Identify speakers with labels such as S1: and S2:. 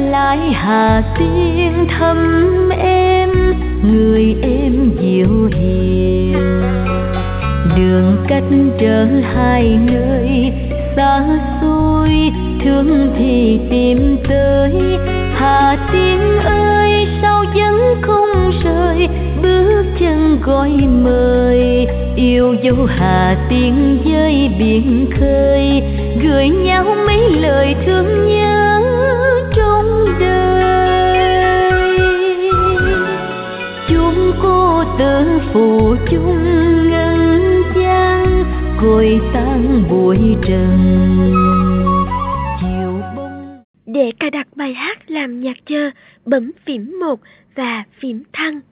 S1: lại Hà Tiên thăm em, người em dịu hiền. Đường cách trở hai nơi xa xôi, thương thì tìm tới. Hà Tiên ơi sao vẫn không rời, bước chân gọi mời. Yêu dấu Hà Tiên với biển khơi, gửi nhau mấy lời thương nhớ trong đời. Chúng cô tự phụ chung ngân gian, cội tan bụi trần.
S2: Để cài đặt bài hát làm nhạc chờ, bấm phím 1 và phím thăng.